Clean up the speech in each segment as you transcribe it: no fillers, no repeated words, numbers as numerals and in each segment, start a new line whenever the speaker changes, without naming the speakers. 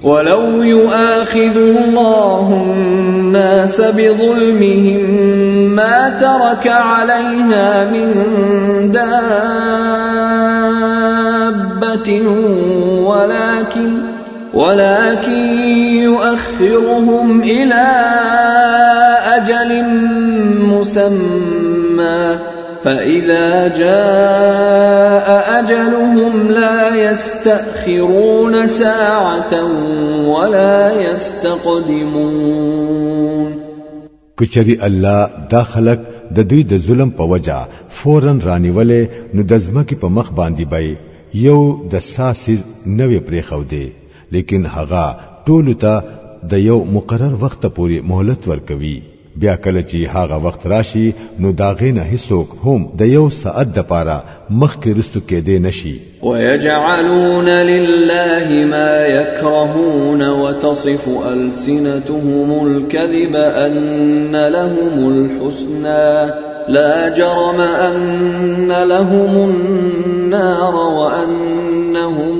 ولو يؤاخذ الله الناس بظلمهم ما ترك عليها من دابة ولكن يؤخرهم إلى أجل مسمى فإذا جاء أجلهم لا يستأخرون ساعة ولا يستقدمون.
کچری الله دا خلق د دوی د ظلم په وجا فورن رانیولې نو د ځمکې په مخ باندې بای یو د ساسې نوې پرې خو دی لیکن هغه ټول ته د یو مقرر وخت پورې مهلت ورکوي. بیا کله چې هغه وخت راشي نو داغې نه هیڅوک هم د یو ساعت د پاره مخ کې رستو کېدې نشي.
ويجعلون لله ما يكرهون وتصف ألسنتهم الكذب أن لهم الحسنى لا جرم أن لهم النار وأنهم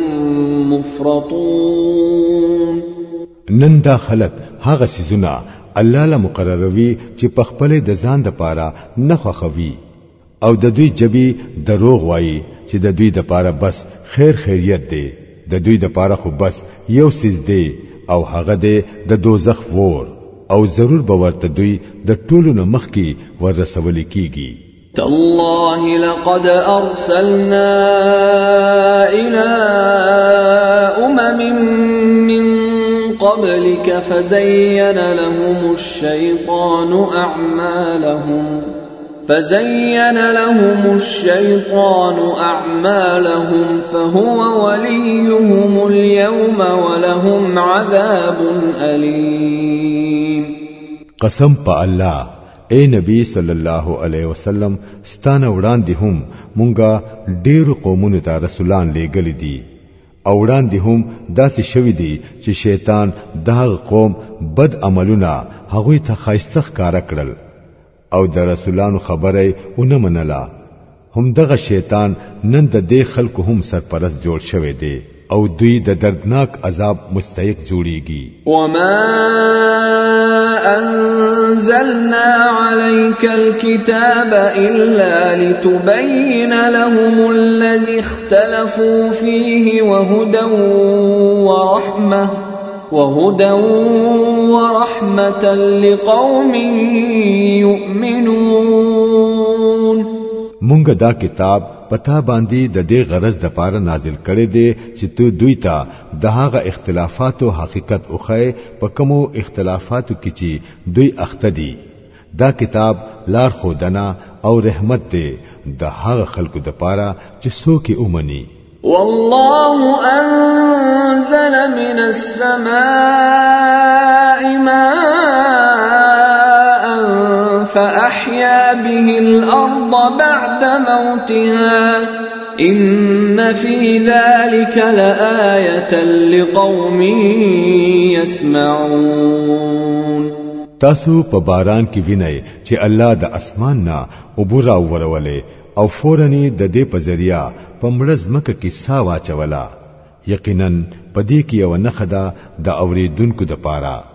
مفرطون.
نن دا خلق هغه سيزونه الله له مقرروي چې په خپل د ځان د پاره نه خوخوي او د دوی جبي دروغ وایي چې د دوی د پاره بس خیر خیریت دی، د دوی د پاره خو بس یو سیز دی او هغه دی د دوزخ ور او ضرور به ورته دوی د ټولو نه مخ کې ورسول کیږي.
تالله لقد أرسلنا إلى أمم من قبلك فزين لهم الشيطان أعمالهم فهو وليهم اليوم ولهم عذاب أليم.
قسم په الله اے نبی صلی الله علیه وسلم ستانه وړاندې هم مونږه ډېر قومونو ته رسولان لېږلي دي او وړاندې هم داسې شوي دي چې شیطان دغه قوم بد عملونه هغوی ته خایسته ښکارا کړل او د رسولانو خبره ونه منله. هم دغه شیطان نن د دې خلکو هم سرپرست جوړ شوی دی او دوی د دردناک عذاب مستحق جوړیږي.
وما أنزلنا عليك الكتاب إلا لتبين لهم الذي اختلفوا فيه وهدى ورحمة لقوم يؤمنون.
مونږ دا کتاب پتا باندې د دې غرض د پاره نازل کړي دي چې تو دوی ته د هغه اختلافات او حقیقت اوخه په کومو اختلافاتو کې چې دوی اخته دي. دا کتاب لار خودنه او رحمت دی د هغه خلکو د پاره چې څوک یې اومني.
والله أنزل من السماء ماء فأحيا به الأرض بعد موتها إن في ذلك لآية لقوم يسمعون.
تاسو په باران کې وینئ چې الله د اسمان نه اوبرا ورولې او فورنی د دې په ذریعہ په مړز مکه کې سا واچولا. یقینا پدې کې یو نخدا د اوریدونکو د پاره